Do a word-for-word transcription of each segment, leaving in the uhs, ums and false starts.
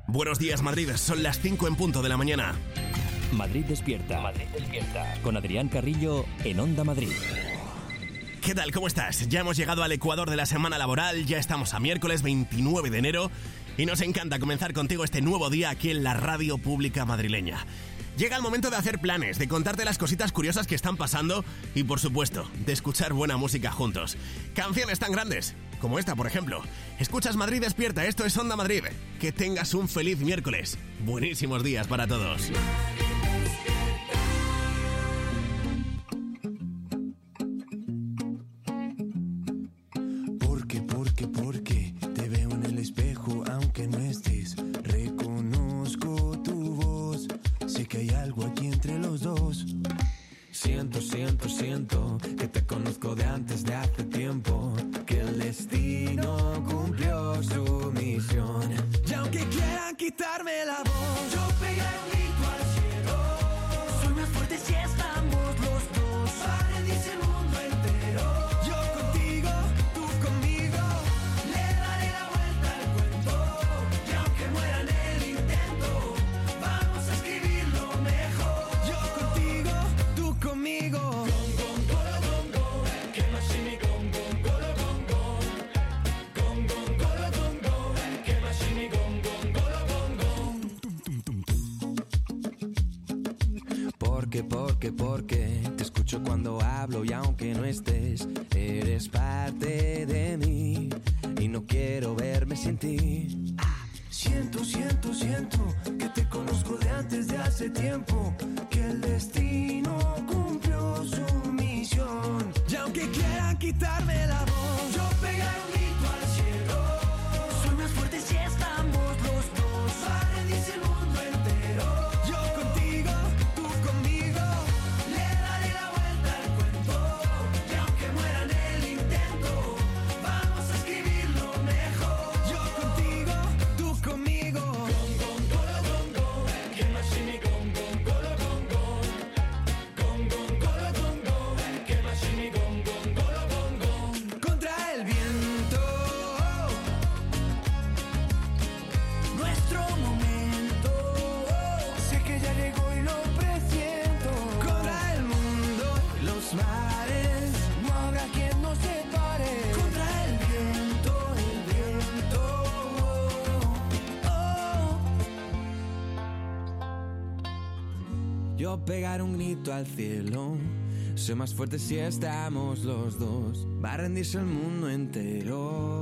Buenos días, Madrid. Son las cinco en punto de la mañana. Madrid despierta. Madrid despierta. Con Adrián Carrillo en Onda Madrid. ¿Qué tal? ¿Cómo estás? Ya hemos llegado al ecuador de la semana laboral, ya estamos a miércoles veintinueve de enero y nos encanta comenzar contigo este nuevo día aquí en la radio pública madrileña. Llega el momento de hacer planes, de contarte las cositas curiosas que están pasando y, por supuesto, de escuchar buena música juntos. Canciones tan grandes como esta, por ejemplo. Escuchas Madrid despierta, esto es Onda Madrid. Que tengas un feliz miércoles. Buenísimos días para todos. Porque, porque, porque te veo en el espejo aunque no estés. Reconozco tu voz. Sé que hay algo aquí entre los dos. Siento, siento, siento que te conozco de antes de hace tiempo. Que el destino cumplió su misión. Y aunque quieran quitarme la voz, yo pegaré un grito al cielo. Soy más fuerte si estamos los dos. Para dice el mundo entero. Yo contigo, tú conmigo. Le daré la vuelta al cuento. Y aunque muera en el intento, vamos a escribirlo mejor. Yo contigo, tú conmigo. Porque, porque, porque te escucho cuando hablo y aunque no estés, eres parte de mí y no quiero verme sin ti. Siento, siento, siento que te conozco de antes de hace tiempo, que el destino cumplió su misión. Y aunque quieran quitarme la voz, yo pegaré un grito al cielo. Soy más fuerte si estamos los dos. Para dice el mundo entero. Yo contigo, tú conmigo. Le daré la vuelta al cuento. Y aunque muera en el intento, vamos a escribirlo mejor. Yo contigo, tú conmigo. Contra el viento, nuestro momento. Sé que ya llegó y lo presiento. Contra el mundo y los mares, no habrá quien nos separe. Contra el viento, el viento. Oh. Yo pegaré un grito al cielo. Soy más fuerte si estamos los dos. Va a rendirse el mundo entero.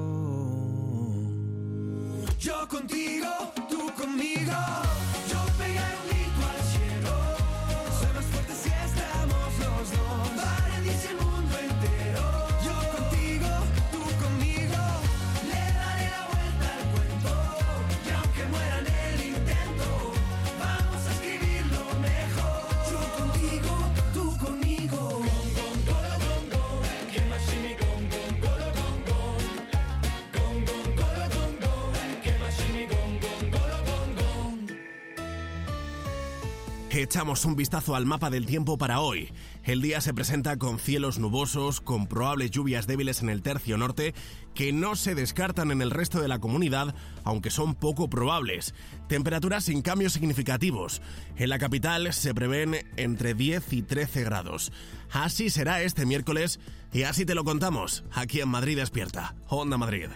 Yo contigo, tú conmigo. Yo pegaré un grito al cielo. Soy más fuerte si estamos los dos. Va a rendirse el mundo entero. Yo contigo, tú conmigo. Le daré la vuelta al cuento. Y aunque muera en el intento, vamos a escribirlo mejor. Yo contigo, tú conmigo. Echamos un vistazo al mapa del tiempo para hoy. El día se presenta con cielos nubosos, con probables lluvias débiles en el tercio norte, que no se descartan en el resto de la comunidad, aunque son poco probables. Temperaturas sin cambios significativos. En la capital se prevén entre diez y trece grados. Así será este miércoles y así te lo contamos, aquí en Madrid Despierta, Onda Madrid.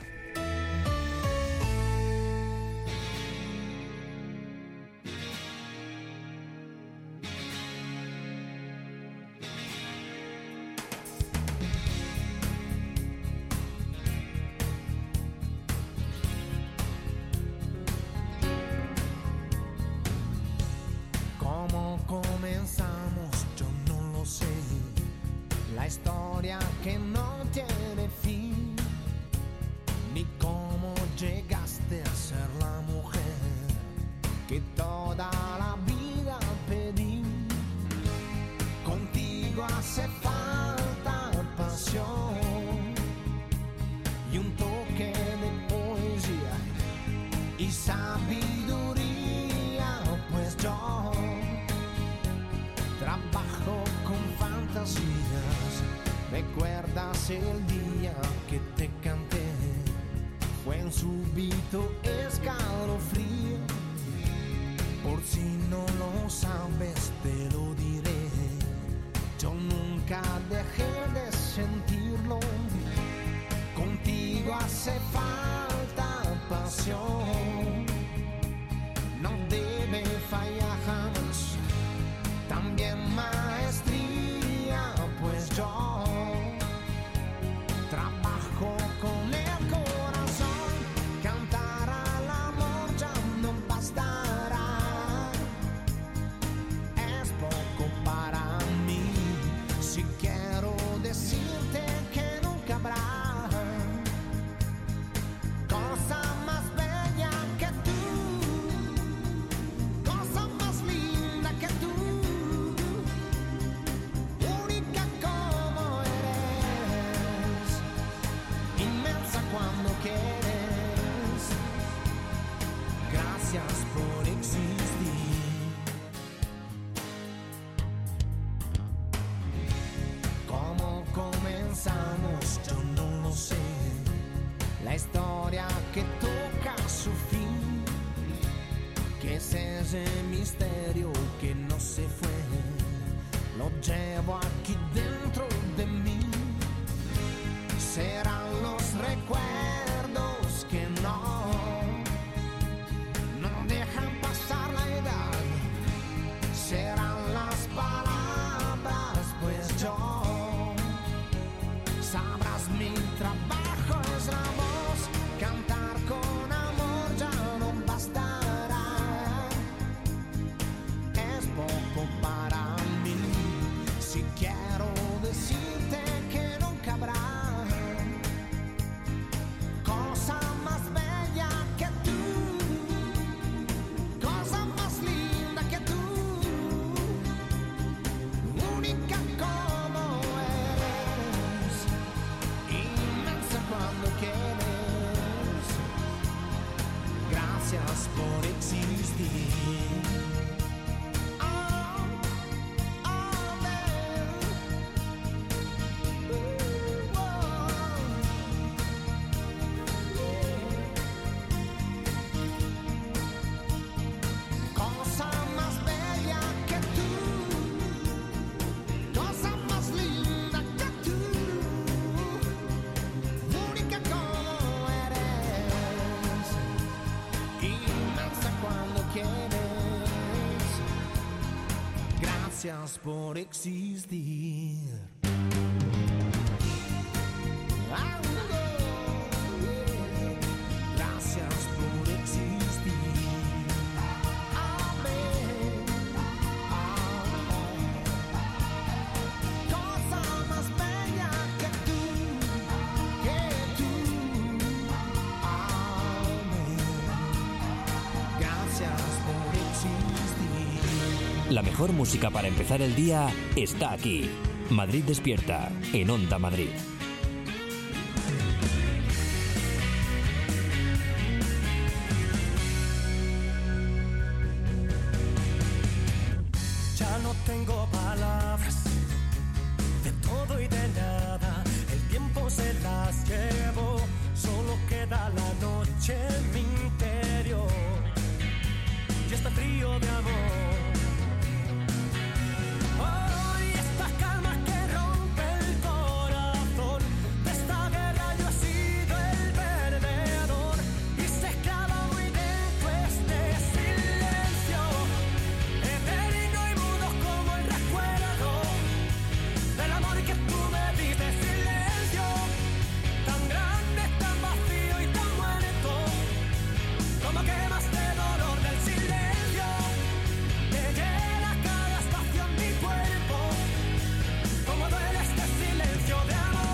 Comenzamos, yo no lo sé. La historia que no tiene fin, ni cómo llegaste a ser la mujer que toda la vida pedí. Contigo hace falta pasión y un toque de poesía y sabiduría, pues yo trabajo con fantasías. ¿Recuerdas el día que te canté? Fue un súbito escalofrío por existir. ¿Cómo comenzamos? Yo no lo sé. La historia que toca su fin, que es ese misterio que no se fue, lo llevo aquí dentro de mí. Serán los recuerdos que no, no dejan pasar la edad. Serán las palabras, pues yo, sabrás mi trabajo es la voz. Cantar con amor ya no bastará. Es poco para mí. Si quiero decirte que nunca habrá cosa más bella que tú, cosa más linda que tú, única como eres, inmensa cuando quieres. Gracias por existir. Gracias por existir. Gracias por existir. Amén. Cosa más bella que tú, que tú. Amén. Gracias por existir. La mejor música para empezar el día está aquí. Madrid Despierta, en Onda Madrid. Ya no tengo palabras, de todo y de nada, el tiempo se las llevó, solo queda la noche en mi interior, y este frío de amor. Hoy esta calma que rompe el corazón, de esta guerra yo he sido el perdedor, y se clava muy dentro este silencio, eterno y mudo como el recuerdo del amor que tú me diste. Silencio tan grande, tan vacío y tan muerto, como quemas de dolor del silencio, te llena cada espacio en mi cuerpo, como duele este silencio de amor.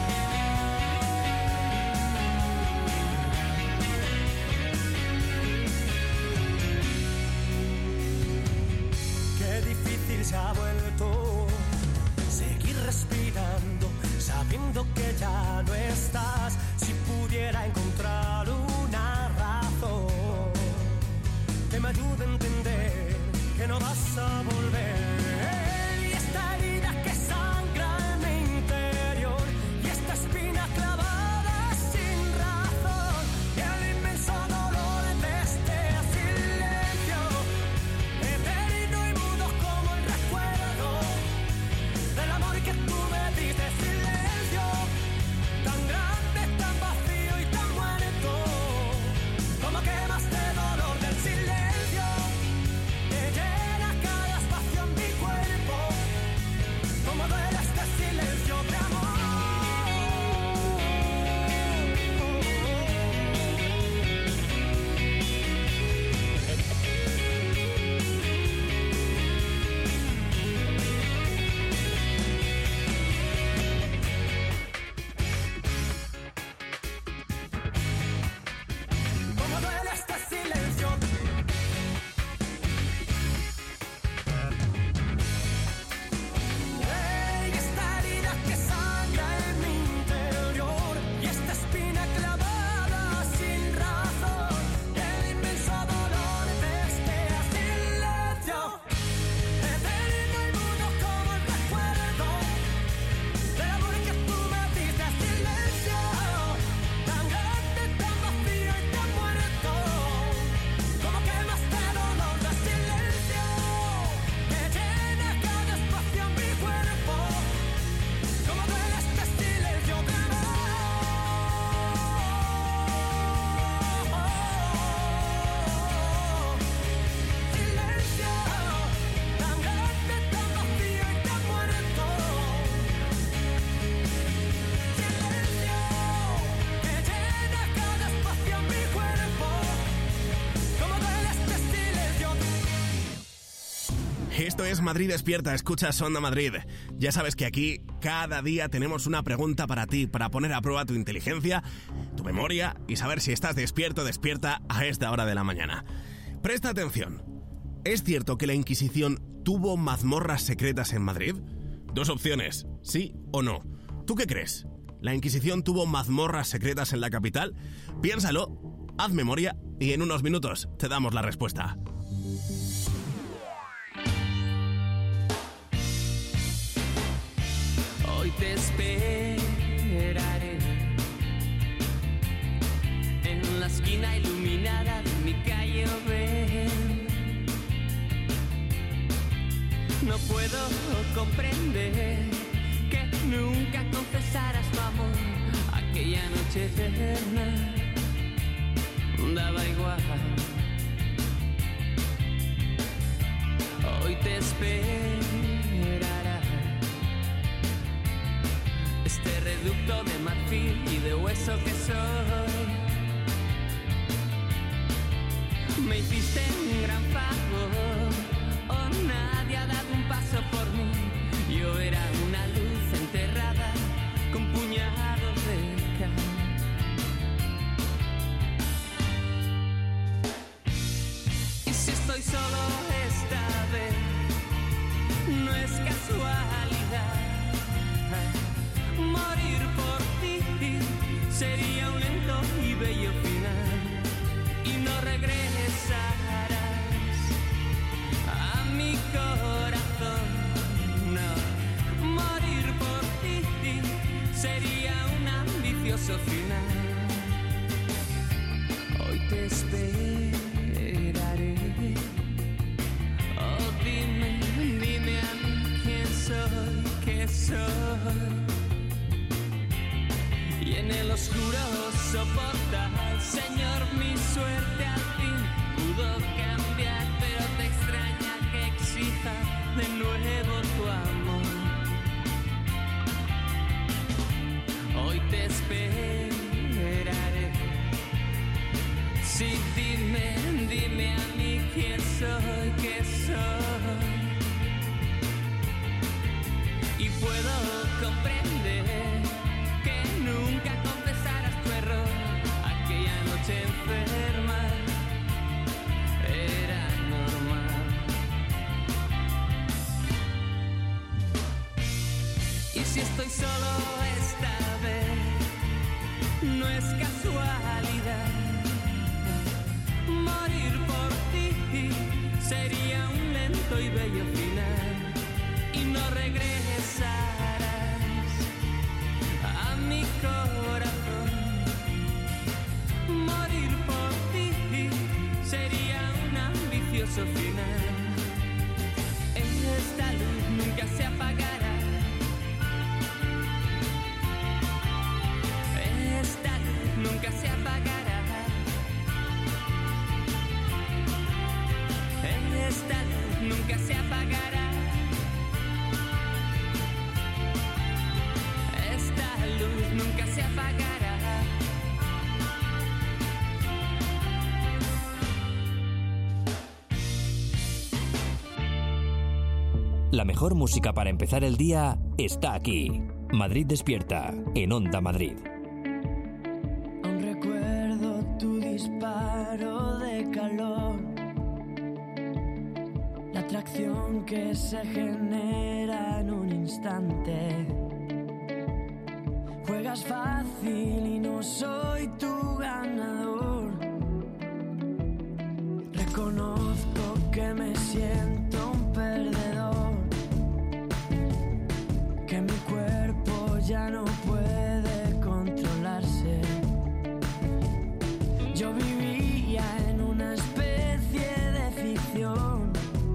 Qué difícil se ha vuelto seguir respirando, sabiendo que ya no estás. Si pudiera encontrar una razón que me ayude a entender que no vas a volver. Y esta herida que sangra en mi interior, y esta espina clavada sin razón, y el inmenso dolor de este silencio, eterno y mudo como el recuerdo del amor que tú me diste. Silencio tan grande, tan vacío y tan muerto, como quemas de dolor del silencio, te llena cada espacio en mi Esto es Madrid Despierta, escuchas Onda Madrid. Ya sabes que aquí cada día tenemos una pregunta para ti, para poner a prueba tu inteligencia, tu memoria y saber si estás despierto o despierta a esta hora de la mañana. Presta atención. ¿Es cierto que la Inquisición tuvo mazmorras secretas en Madrid? Dos opciones, sí o no. ¿Tú qué crees? ¿La Inquisición tuvo mazmorras secretas en la capital? Piénsalo, haz memoria y en unos minutos te damos la respuesta. Hoy te esperaré en la esquina iluminada de mi calle Oven. No puedo comprender que nunca confesaras tu amor aquella noche eterna. Daba igual. Hoy te esperará este reducto de marfil y de hueso que soy. Me hiciste un gran favor, oh, nadie ha dado un paso por mí. Yo era una luz enterrada con puñados de cal. Y si estoy solo esta vez, no es casualidad. Morir por ti sería un lento y bello final, y no regresarás a mi corazón. No, morir por ti sería un ambicioso final. Hoy te esperaré. Oh, dime, dime a mí quién soy, qué soy. Y en el oscuro soportar, Señor, mi suerte al fin pudo cambiar, pero te extraña que exija de nuevo tu amor. Hoy te esperaré. Sí, dime, dime a mí quién soy, qué soy. Y puedo comprender que nunca confesaras tu error aquella noche enferma. Era normal. Y si estoy solo esta vez, no es casualidad. Morir por ti sería un lento y bello final, y no regresarás a mi corazón. Morir por ti sería un ambicioso final. Esta luz nunca se apagará. Esta luz nunca se apagará. Esta luz nunca se apagará. Esta luz nunca se apagará. La mejor música para empezar el día está aquí. Madrid Despierta, en Onda Madrid. Aún recuerdo tu disparo de calor, la atracción que se genera en un instante. Juegas fácil y no soy tu ganador. Reconozco que me siento un perdedor, que mi cuerpo ya no puede controlarse. Yo vivía en una especie de ficción,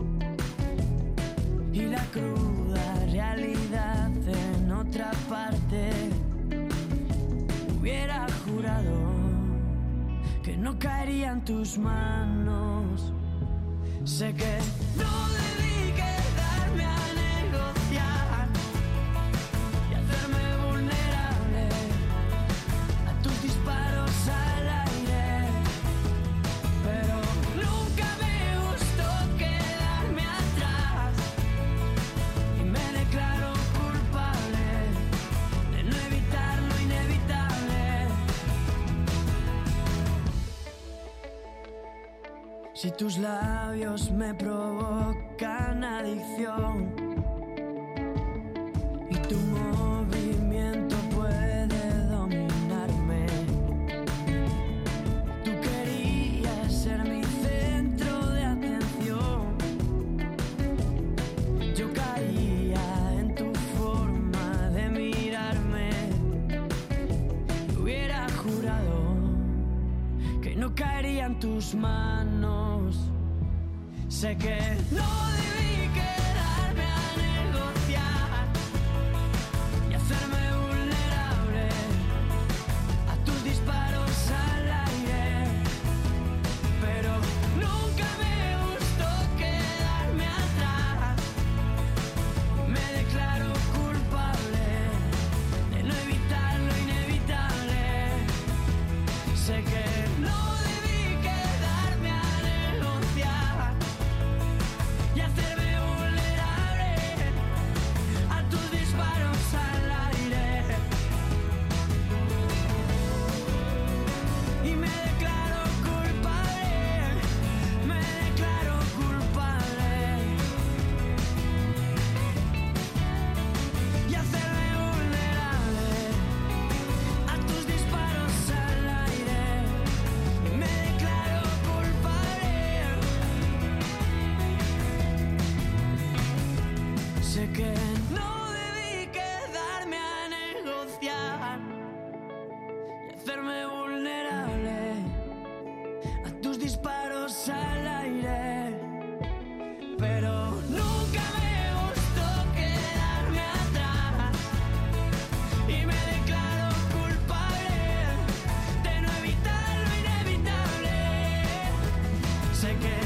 y la cruda realidad en otra parte. Hubiera jurado que no caería en tus manos. Sé que no debí quedarme a negociar y hacerme vulnerable a tus disparos al aire, pero nunca me gustó quedarme atrás Si tus labios me provocan adicción y tu movimiento puede dominarme, tú querías ser mi centro de atención. Yo caía en tu forma de mirarme y hubiera jurado que no caería en tus manos. Sé que no debí quedarme a negociar y hacerme vulnerable a tus disparos al aire, pero nunca me gustó quedarme atrás. Me declaro culpable de no evitar lo inevitable. Sé que no que no debí quedarme a negociar y hacerme vulnerable a tus disparos al aire, pero nunca me gustó quedarme atrás y me declaro culpable de no evitar lo inevitable. Sé que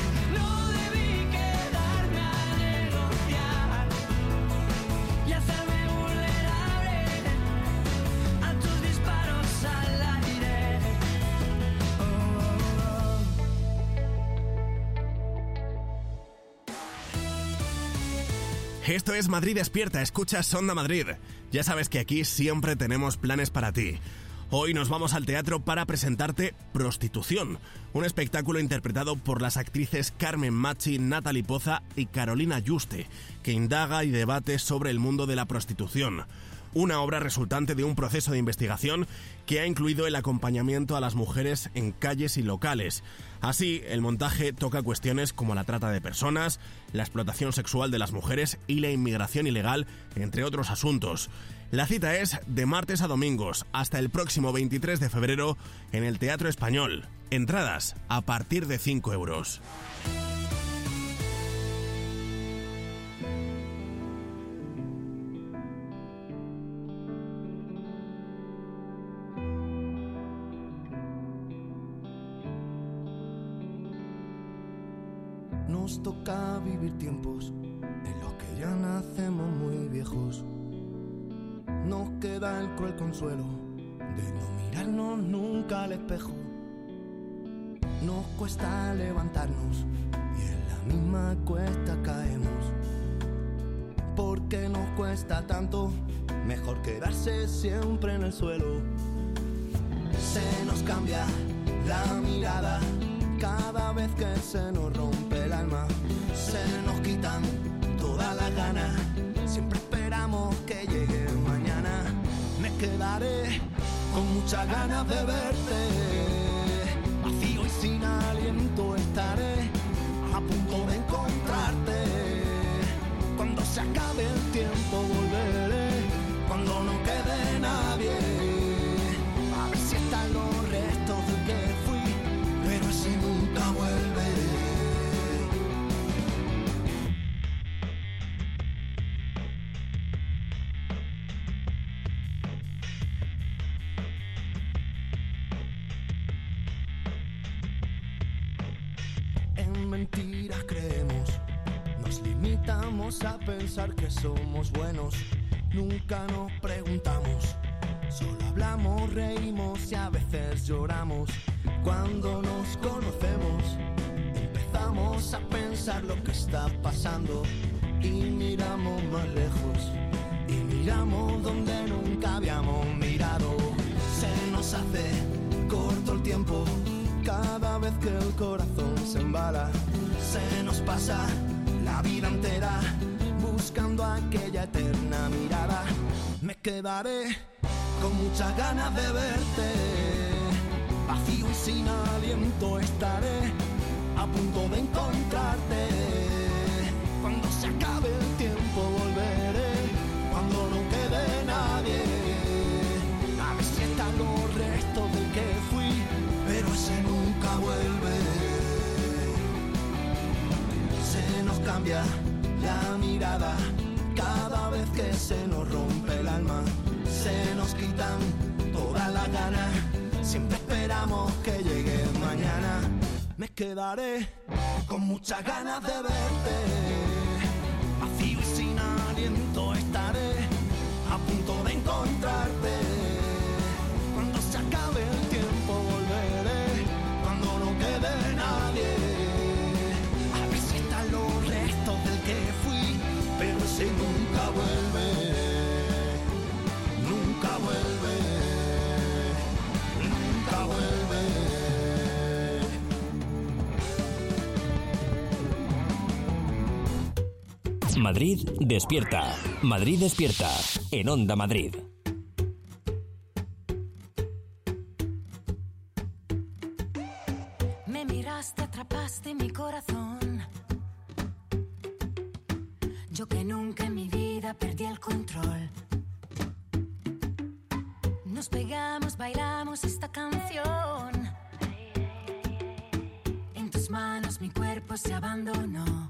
esto es Madrid Despierta, escuchas Onda Madrid. Ya sabes que aquí siempre tenemos planes para ti. Hoy nos vamos al teatro para presentarte Prostitución, un espectáculo interpretado por las actrices Carmen Machi, Natalie Poza y Carolina Yuste, que indaga y debate sobre el mundo de la prostitución. Una obra resultante de un proceso de investigación que ha incluido el acompañamiento a las mujeres en calles y locales. Así, el montaje toca cuestiones como la trata de personas, la explotación sexual de las mujeres y la inmigración ilegal, entre otros asuntos. La cita es de martes a domingos, hasta el próximo veintitrés de febrero, en el Teatro Español. Entradas a partir de cinco euros. Nos toca vivir tiempos en los que ya nacemos muy viejos. Nos queda el cruel consuelo de no mirarnos nunca al espejo. Nos cuesta levantarnos y en la misma cuesta caemos. Porque nos cuesta tanto, mejor quedarse siempre en el suelo. Se nos cambia la mirada cada vez que se nos rompe el alma. Se nos quitan todas las ganas, siempre esperamos que llegue mañana. Me quedaré con muchas ganas de verte, vacío y sin aliento estaré, a punto de encontrarte. Cuando se acabe el tiempo volveré, cuando no quede nadie, a ver si están los restos de que fui, pero así nunca volveré. En mentiras creemos, nos limitamos a pensar que somos buenos, nunca nos preguntamos, solo hablamos, reímos y a veces lloramos. Cuando nos conocemos, empezamos a pensar lo que está pasando y miramos más lejos y miramos donde nunca habíamos mirado. Se nos hace corto el tiempo cada vez que el corazón se embala. Se nos pasa la vida entera buscando aquella eterna mirada. Me quedaré con muchas ganas de verte, vacío y sin aliento estaré a punto de encontrarte. Cuando se acabe el tiempo volveré, cuando no quede nadie, a ver si están los restos del que fui, pero ese nunca vuelve. Se nos cambia la mirada cada vez que se nos rompe el alma. Se nos quitan todas las ganas, siempre esperamos que llegue mañana. Me quedaré con muchas ganas de verte, vacío y sin aliento estaré a punto de encontrarte. Cuando se acabe el tiempo volveré, cuando no quede nadie, a ver si están los restos del que fui, pero ese nunca vuelve, nunca vuelve, nunca vuelve. Madrid despierta. Madrid despierta. En Onda Madrid. Me miraste, atrapaste mi corazón. Yo que nunca en mi vida perdí el control. Nos pegamos, bailamos esta canción. En tus manos mi cuerpo se abandonó.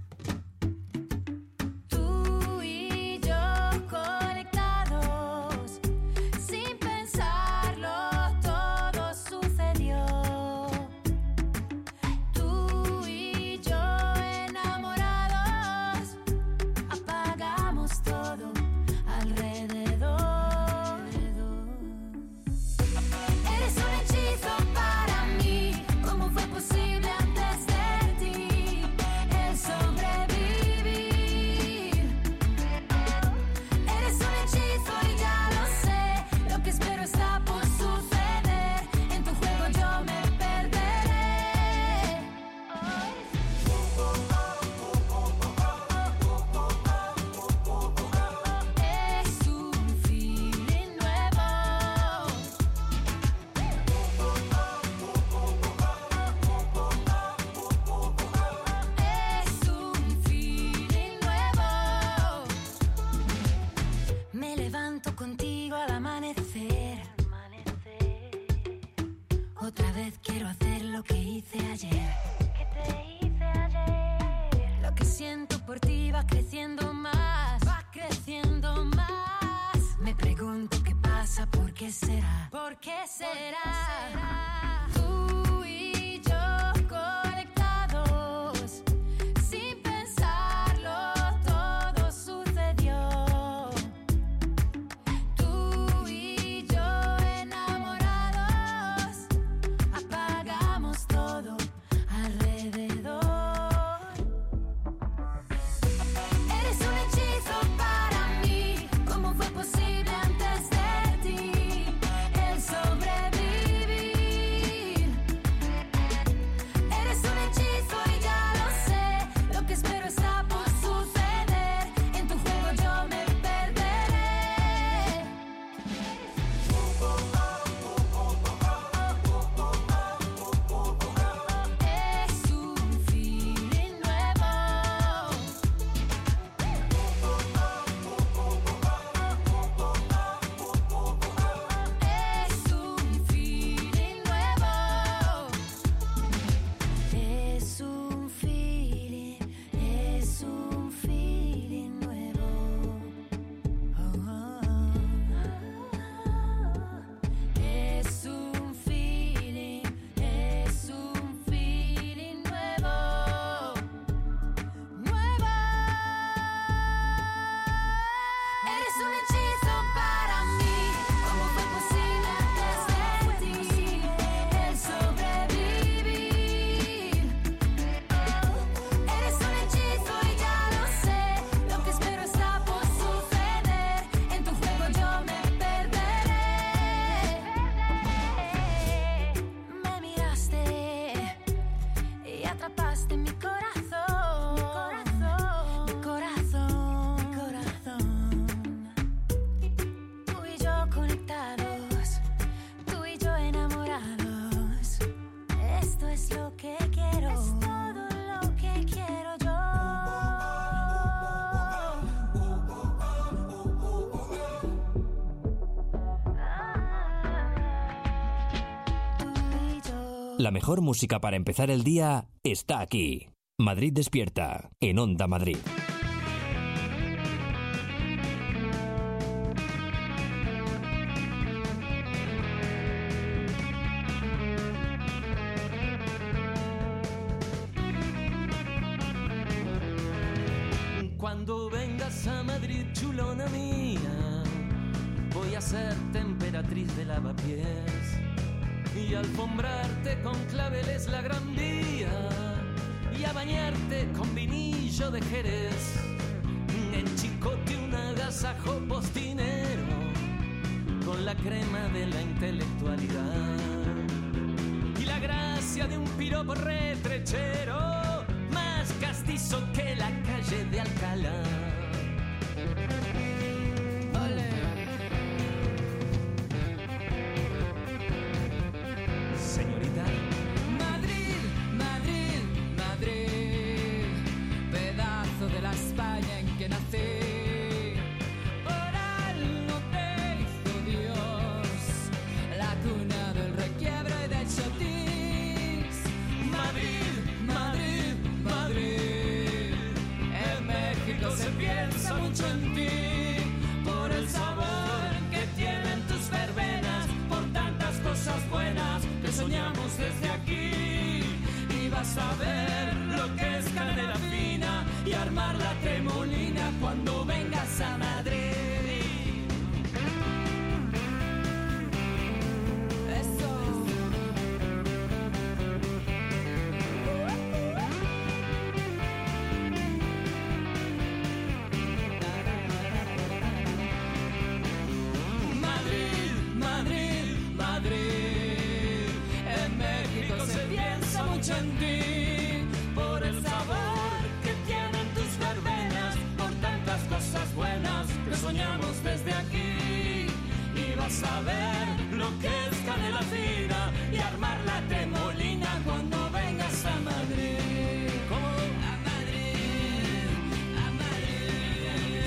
Otra vez quiero hacer lo que hice ayer. ¿Qué te hice ayer? Lo que siento por ti va creciendo más, va creciendo más. Me pregunto qué pasa, por qué será, por qué será. Tú y yo conectados, sin pensarlo todo sucedió. Tú y yo enamorados, apagamos todo alrededor. Eres un hechizo para mí, ¿cómo fue posible antes de ti el sobrevivir? La mejor música para empezar el día está aquí. Madrid Despierta, en Onda Madrid. Cuando vengas a Madrid, chulona mía, voy a ser temperatriz de lavapiés y alfombrarte con claveles la Gran Vía y a bañarte con vinillo de Jerez, en Chicote un agasajo postinero con la crema de la intelectualidad y la gracia de un piropo retrechero más castizo que la calle de Alcalá. ¡Ole! Señorita. Madrid, Madrid, Madrid, pedazo de la España en que nací. Por algo te hizo Dios, la cuna del requiebro y del chotis. Madrid, Madrid, Madrid, en México se piensa mucho en ti, por el sabor que tienen tus verbenas, por tantas cosas buenas que soñamos desde aquí. Y vas a ver lo que es canela fina y armar la tremolina cuando vengas a Madrid. En ti, por el sabor que tienen tus verbenas, por tantas cosas buenas que soñamos desde aquí. Y vas a ver lo que es canela fina y armar la tremolina cuando vengas a Madrid. ¿Cómo? A Madrid, a Madrid.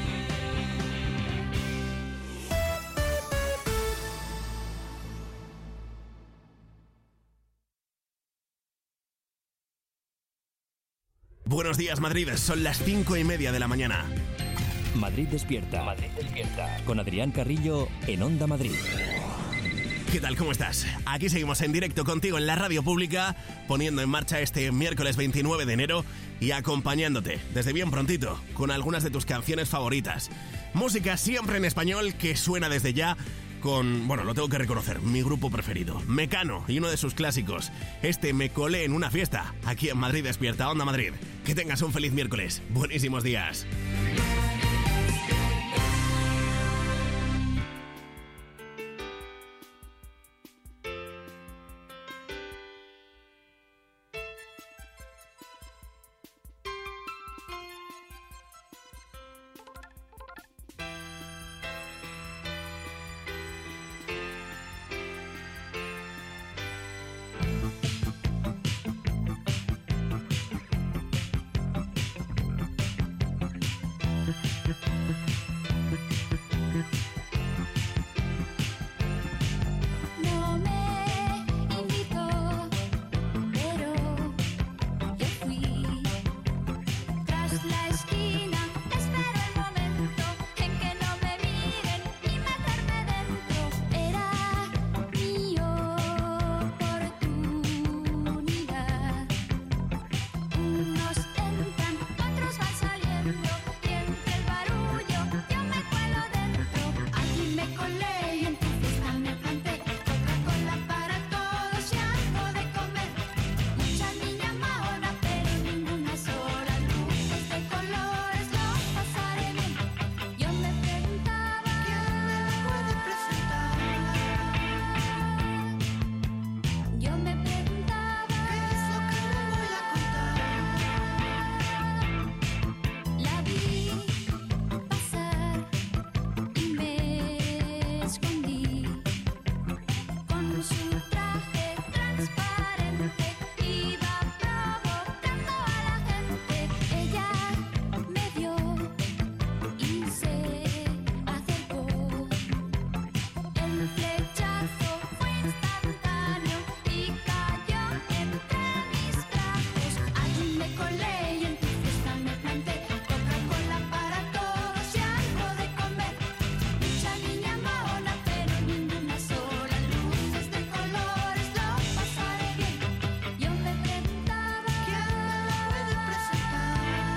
Buenos días, Madrid. Son las cinco y media de la mañana. Madrid Despierta. Madrid Despierta. Con Adrián Carrillo en Onda Madrid. ¿Qué tal? ¿Cómo estás? Aquí seguimos en directo contigo en la radio pública, poniendo en marcha este miércoles veintinueve de enero y acompañándote desde bien prontito con algunas de tus canciones favoritas. Música siempre en español que suena desde ya con, bueno, lo tengo que reconocer, mi grupo preferido, Mecano, y uno de sus clásicos. Este Me colé en una fiesta, aquí en Madrid Despierta, Onda Madrid. Que tengas un feliz miércoles. Buenísimos días. colé y en tu fiesta me planté. Coca-Cola para todos y algo de comer. Mucha niña maona, pero ninguna sola. Luces de colores, lo pasaré bien. Yo me preguntaba ¿quién me puede presentar?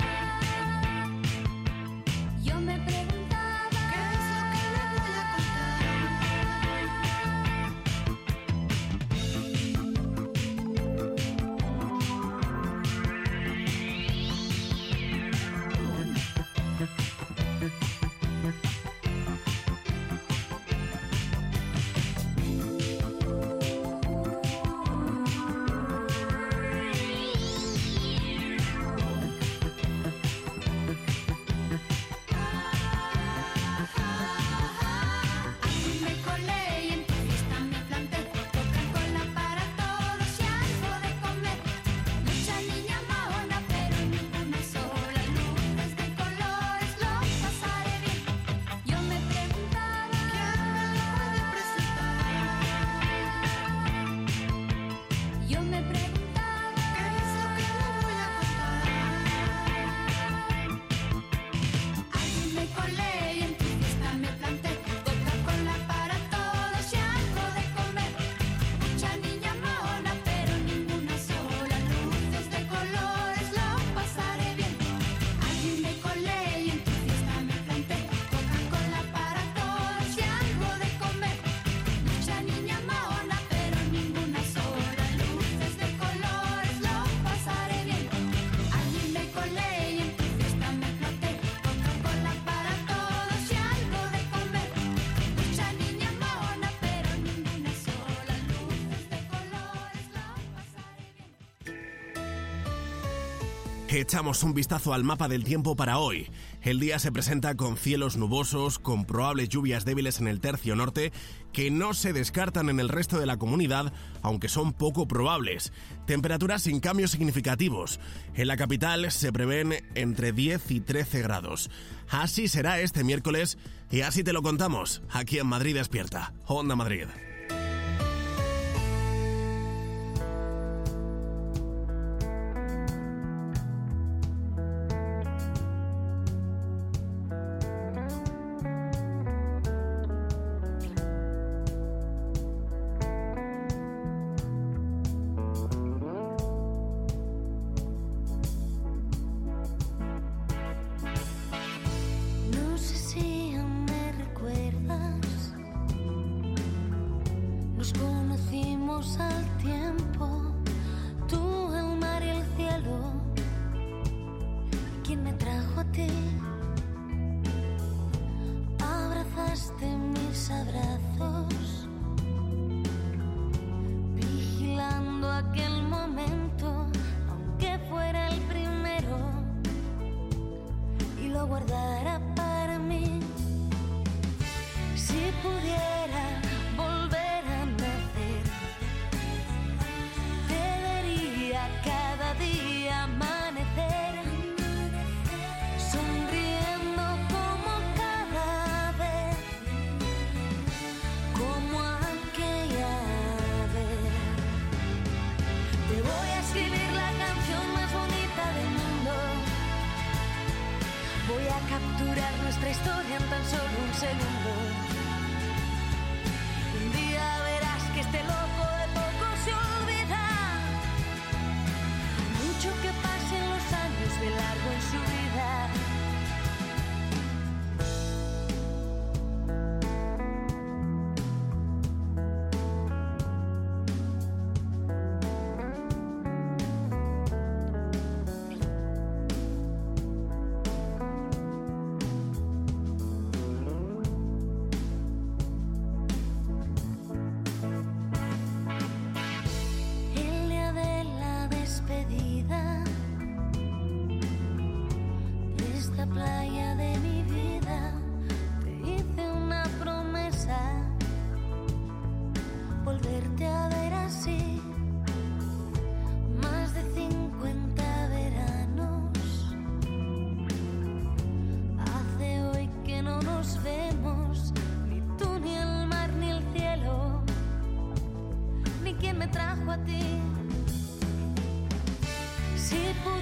Yo me preguntaba ¿qué es lo que le voy a Allí me colé y en tu fiesta me planté. Coca-Cola para todos y algo de comer. Mucha niña maona, pero ninguna sola. Luces de colores, lo pasaré bien. Yo me preguntaba ¿quién me puede presentar? Yo me preguntaba ¿qué es lo que le voy a contar? Allí me colé y en tu fiesta me planté. Coca-Cola para todos y algo de comer. Mucha niña maona, pero ninguna sola. Luces de colores, lo pasaré bien. Allí me colé y en tu fiesta me planté. Coca-Cola para todos y algo de comer. Mucha niña maona, pero ninguna sola. Luces de colores, lo pasaré bien. Allí me colé y en tu fiesta me planté. Coca-Cola para todos y algo de comer. Mucha niña maona, pero ninguna sola. Luces de colores, lo pasaré bien. Echamos un vistazo al mapa del tiempo para hoy. El día se presenta con cielos nubosos, con probables lluvias débiles en el tercio norte, que no se descartan en el resto de la comunidad, aunque son poco probables. Temperaturas sin cambios significativos. En la capital se prevén entre diez y trece grados. Así será este miércoles y así te lo contamos aquí en Madrid Despierta. Onda Madrid. No sé si aún me recuerdas. Nos conocimos al tiempo, tú, el mar y el cielo. ¿Quién me trajo a ti? Abrazaste mis abrazos, vigilando aquel momento, aunque fuera el primero, y lo guardara para mí. Si pudiera volver a nacer, te vería cada día amanecer, sonriendo como cada vez, como aquella vez. Te voy a escribir la canción más bonita del mundo. Voy a capturar nuestra historia en tan solo un segundo. Un día verás que este loco de poco se olvida. Mucho que pasen los años de largo en su vida. El día de la despedida de esta playa de mi vida, te hice una promesa, volverte a ver así. Más de cincuenta veranos hace hoy que no nos vemos, ni tú, ni el mar, ni el cielo, ni quien me trajo a ti. Si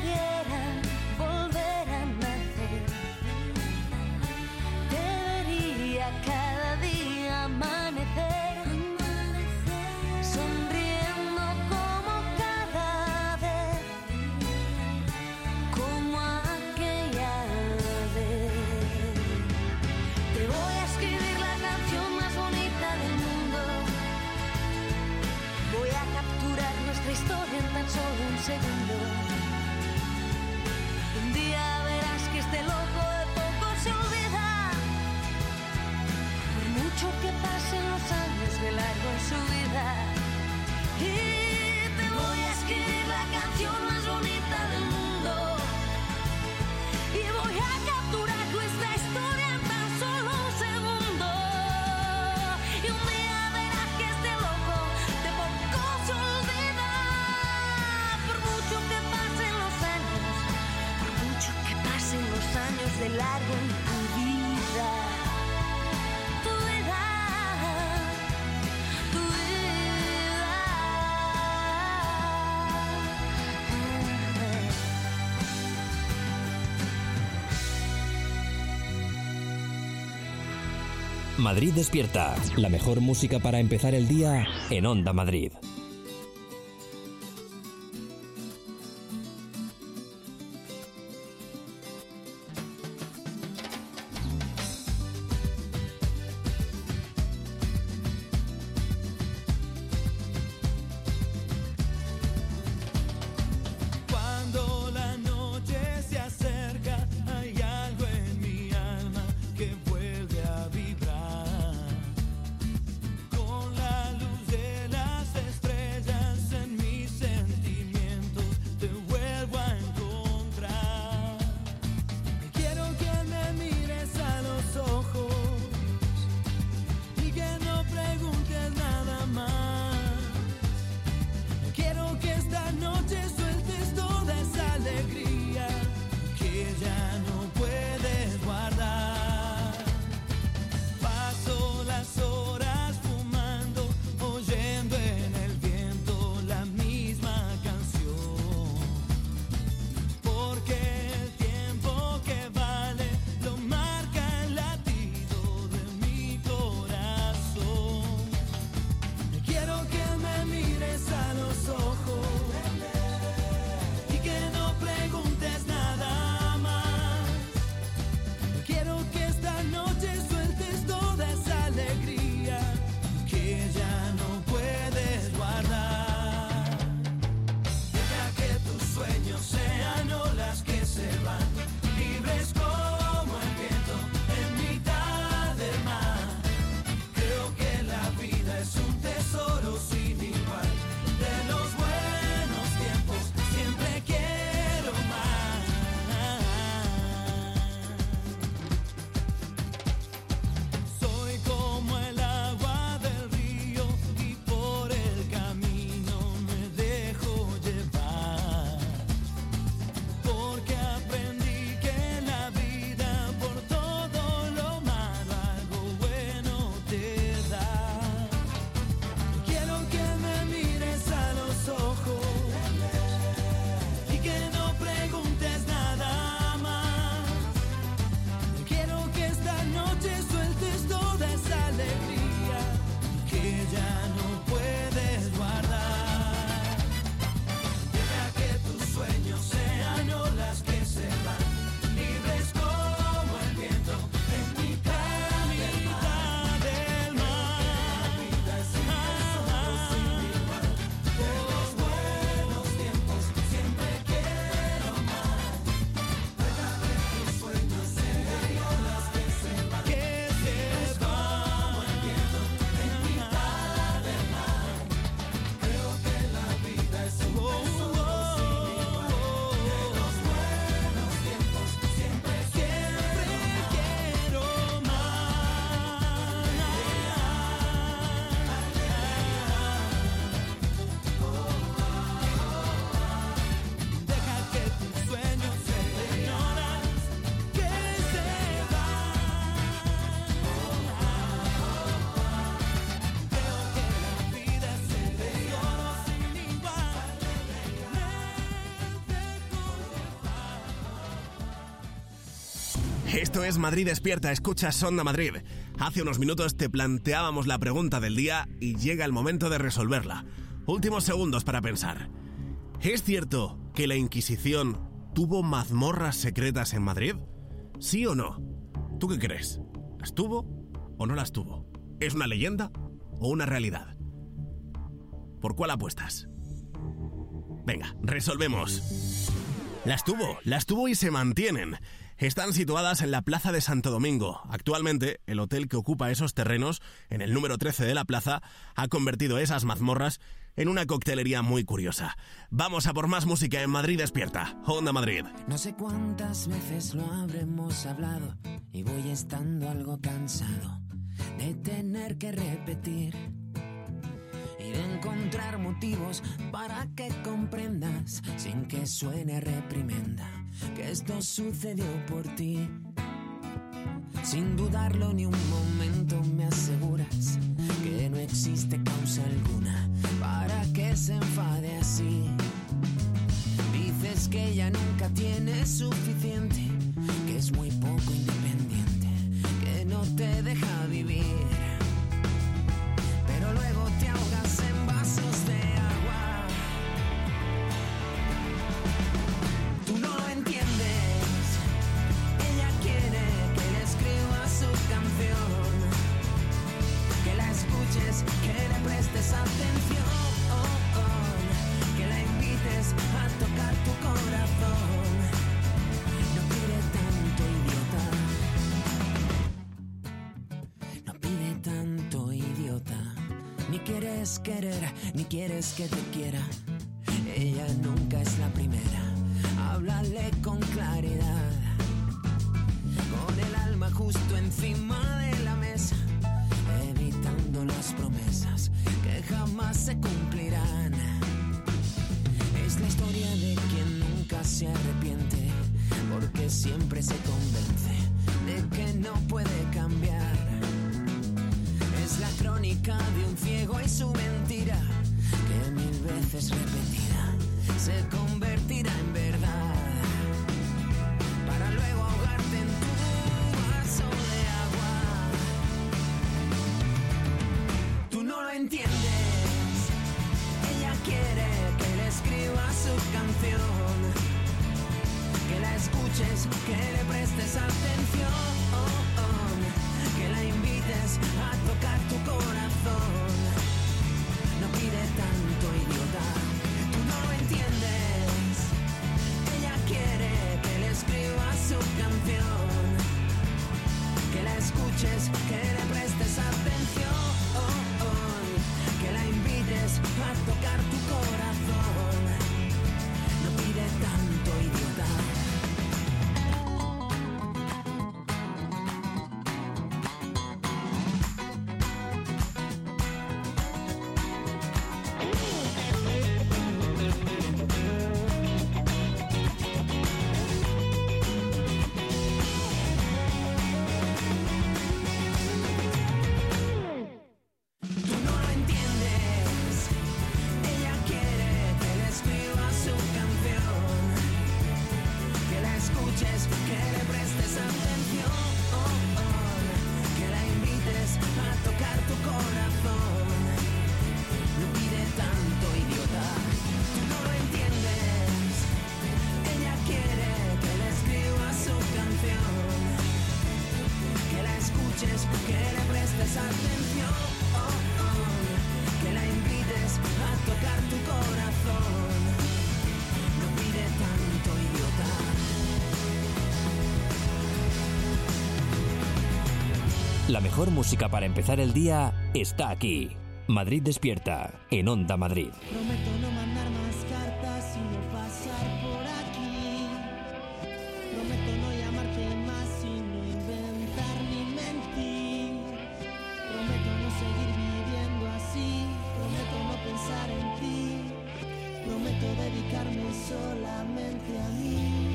años de largo en tu vida. Tu edad, tu edad. Madrid Despierta, la mejor música para empezar el día en Onda Madrid. Esto es Madrid Despierta, escuchas Onda Madrid. Hace unos minutos te planteábamos la pregunta del día y llega el momento de resolverla. Últimos segundos para pensar. ¿Es cierto que la Inquisición tuvo mazmorras secretas en Madrid? ¿Sí o no? ¿Tú qué crees? ¿Las tuvo o no las tuvo? ¿Es una leyenda o una realidad? ¿Por cuál apuestas? Venga, resolvemos. Las tuvo, las tuvo y se mantienen. Están situadas en la Plaza de Santo Domingo. Actualmente, el hotel que ocupa esos terrenos, en el número trece de la plaza, ha convertido esas mazmorras en una coctelería muy curiosa. Vamos a por más música en Madrid Despierta. Onda Madrid. No sé cuántas veces lo habremos hablado y voy estando algo cansado de tener que repetir y de encontrar motivos para que comprendas, sin que suene reprimenda, que esto sucedió por ti. Sin dudarlo ni un momento me aseguras que no existe causa alguna para que se enfade así. Dices que ella nunca tiene suficiente, que es muy poco independiente, que no te deja vivir. Pero luego te ahogas en vasos de agua. Tú no lo entiendes. Ella quiere que le escribas su canción, que la escuches, que le prestes atención, que la invites a tocar tu corazón. No pide tanto, idiota. No pide tanto, idiota. Ni quieres querer, ni quieres que te quiera. Ella nunca es la primera. Háblale con claridad, con el alma justo encima de la mesa, evitando las promesas que jamás se cumplirán. Es la historia de quien nunca se arrepiente, porque siempre se convence de que no puede cambiar. Es la crónica de un ciego y su mentira, que mil veces repetida se convertirá en verdad, para luego ahogarte en tu vaso de agua. Tú no lo entiendes. Ella quiere que le escribas su canción, que la escuches, que le prestes atención, que la invites a tocar tu corazón. No pide tanto, idiota. Tú no lo entiendes. Ella quiere que le escribas su canción, que la escuches, que le prestes atención, que la invites a tocar tu corazón. No pide tanto, idiota. La mejor música para empezar el día está aquí. Madrid Despierta, en Onda Madrid. Prometo no mandar más cartas y no pasar por aquí. Prometo no llamarte más y no inventar ni mentir. Prometo no seguir viviendo así. Prometo no pensar en ti. Prometo dedicarme solamente a mí.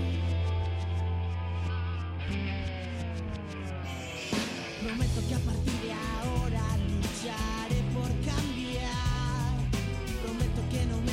Prometo que a partir de ahora lucharé por cambiar. Prometo que no me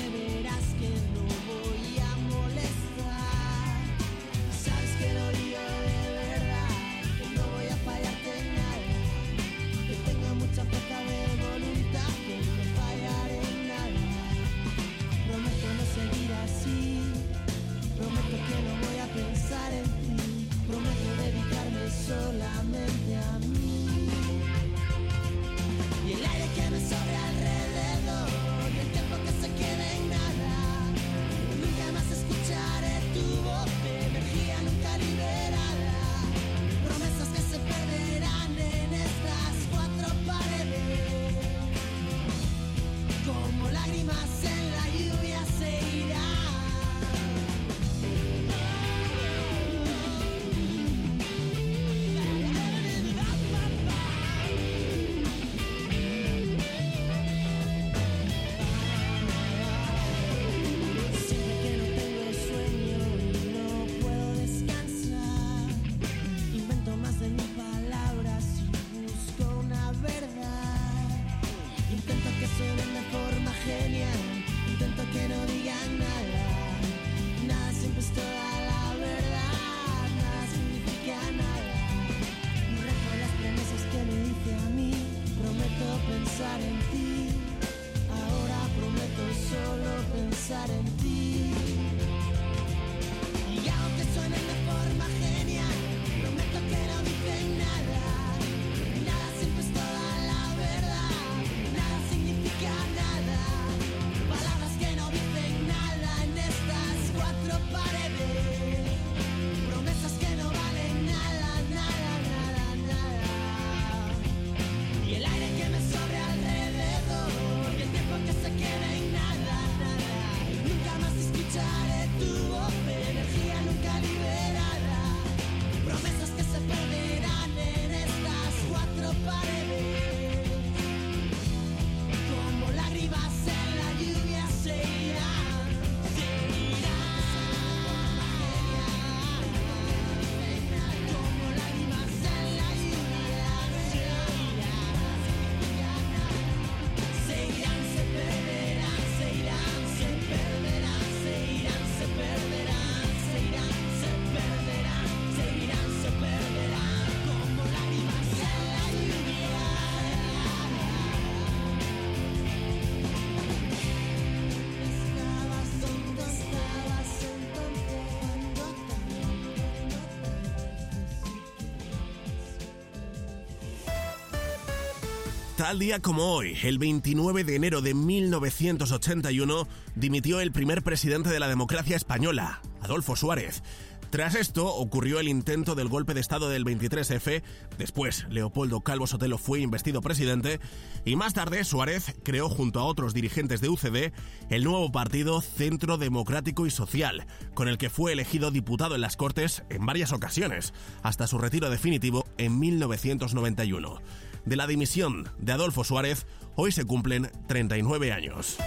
Tal día como hoy, el veintinueve de enero de mil novecientos ochenta y uno, dimitió el primer presidente de la democracia española, Adolfo Suárez. Tras esto, ocurrió el intento del golpe de estado del veintitrés efe, después Leopoldo Calvo Sotelo fue investido presidente y más tarde Suárez creó junto a otros dirigentes de U Ce De el nuevo partido Centro Democrático y Social, con el que fue elegido diputado en las Cortes en varias ocasiones, hasta su retiro definitivo en mil novecientos noventa y uno. De la dimisión de Adolfo Suárez, hoy se cumplen treinta y nueve años.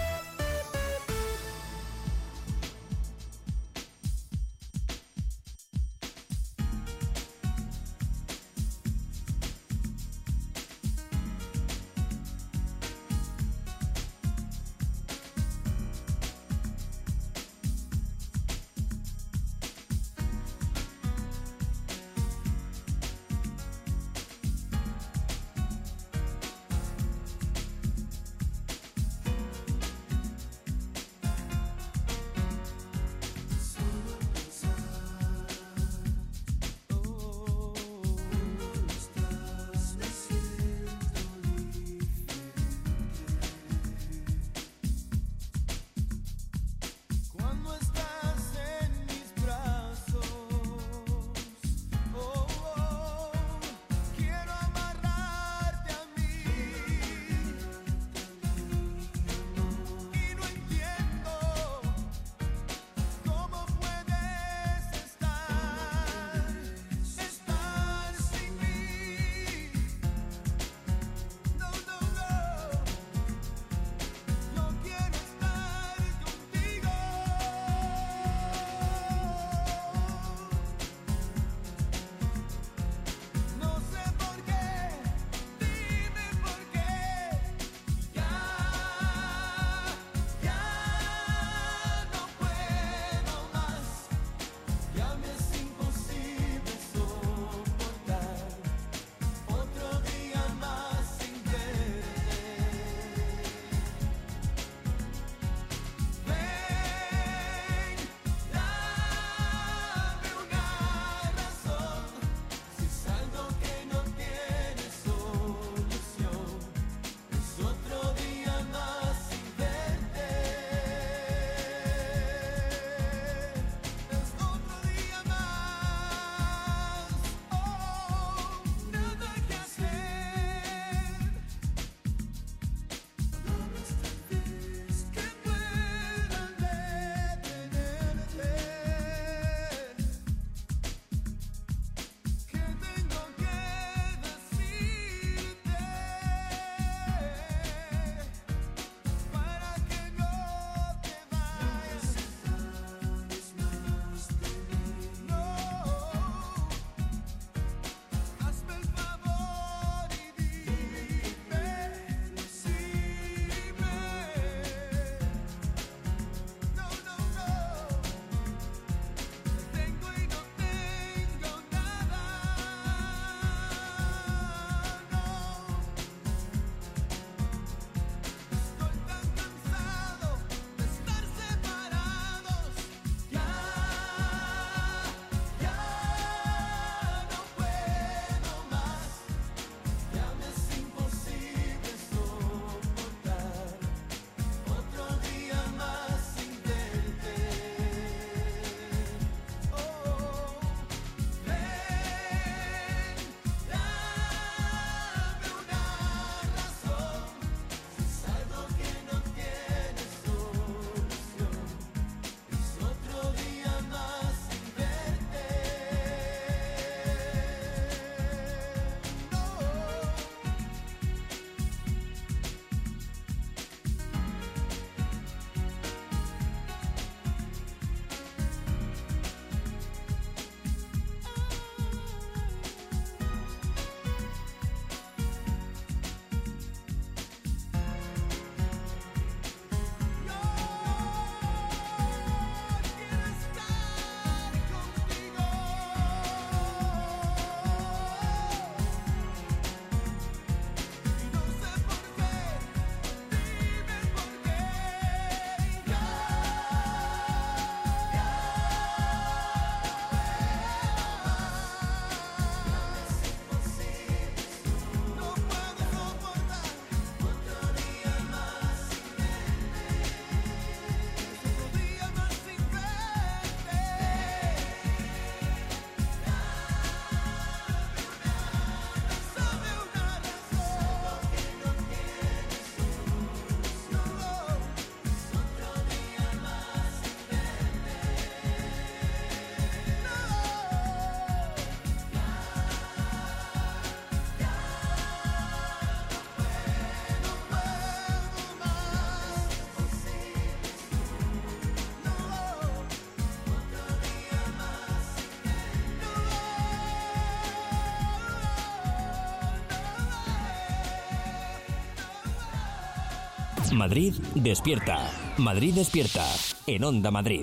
Madrid despierta. Madrid despierta. En Onda Madrid.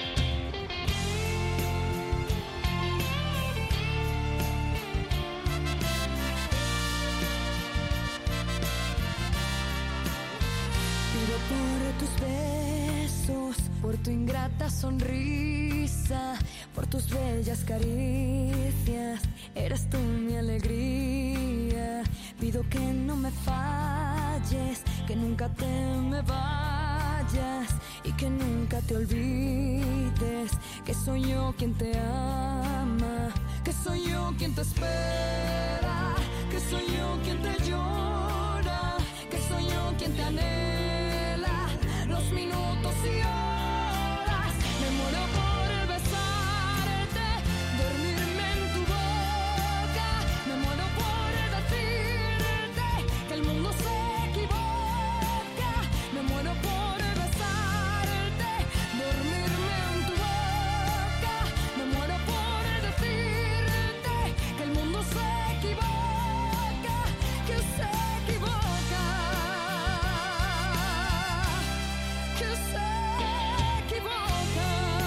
Pido por tus besos, por tu ingrata sonrisa, por tus bellas caricias, eres tú mi alegría. Pido que no me falles, que nunca te me vayas y que nunca te olvides que soy yo quien te ama, que soy yo quien te espera, que soy yo quien te llora, que soy yo quien te anhela los minutos y horas. Me muero por el besarte, dormirme en tu boca. Me muero por el decirte que el mundo se equivoca. Me muero por el besarte, dormirme en tu boca. Me muero por el decirte que el mundo se equivoca, que se equivoca, que se equivoca.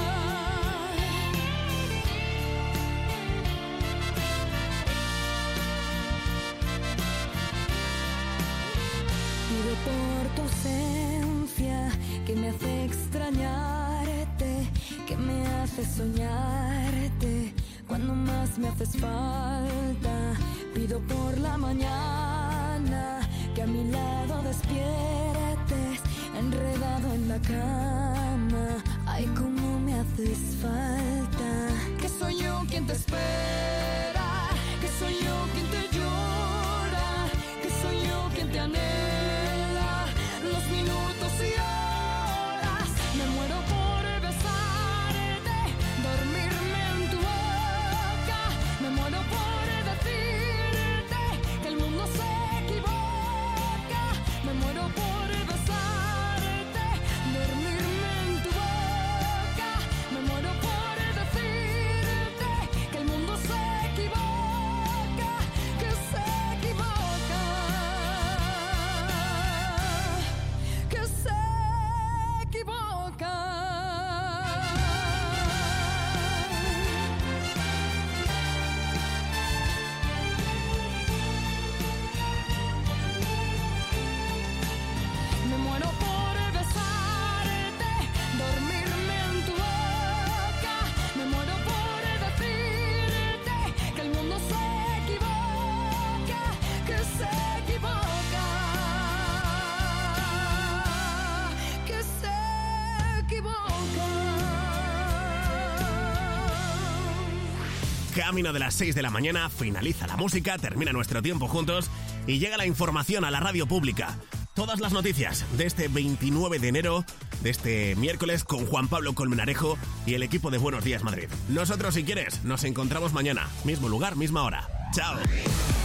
Pido por tu ausencia, que me hace extrañarte, que me hace soñarte cuando más me haces falta. Pido por la mañana, que a mi lado despiertes, enredado en la cama. Ay, cómo me haces falta. Que soy yo quien te espera, que soy yo quien te llora, que soy yo quien te anhela los minutos y horas. Me muero por el besarte, dormirme en tu boca. Me muero por el decirte que el mundo se equivoca. Me muero por el besarte, dormirme en tu boca. Me muero por el decirte que el mundo se equivoca, que se equivoca, que se equivoca. Me muero por el besarte, dormirme en tu boca. Me muero por el decirte que el mundo se equivoca, que se equivoca, que se equivoca. Camino de las seis de la mañana, finaliza la música, termina nuestro tiempo juntos y llega la información a la radio pública. Todas las noticias de este veintinueve de enero, de este miércoles, con Juan Pablo Colmenarejo y el equipo de Buenos Días Madrid. Nosotros, si quieres, nos encontramos mañana, mismo lugar, misma hora. ¡Chao!